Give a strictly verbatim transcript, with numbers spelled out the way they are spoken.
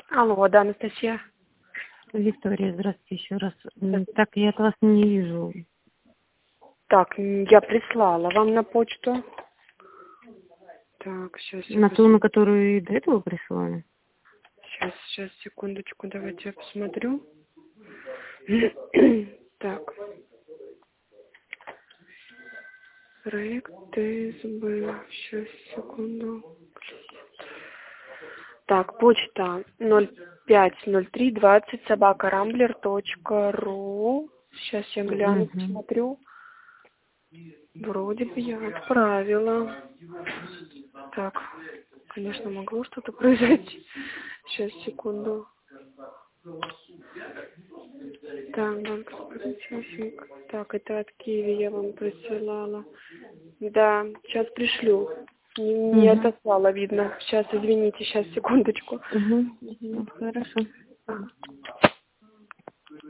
Алло, да, Анастасия. Виктория, здравствуйте еще раз. М, Так, я от вас не вижу. Так, м, я прислала вам на почту. Так, сейчас я На ту, пос- на которую и до этого прислали? сейчас, сейчас, секундочку, давайте я посмотрю. Так, проект ТСБ. Сейчас, секунду. Так, почта ноль пять ноль три двадцать собака рамблер точка ру. Сейчас я гляну, Угу. посмотрю. Вроде бы я отправила. Так, конечно, могло что-то произойти. Сейчас, секунду. Так, банк участник. Так, это от Киви я вам присылала. Да, сейчас пришлю. Не, не Угу. отослала, видно. Сейчас, извините, сейчас, секундочку. Угу. Мгм. Хорошо.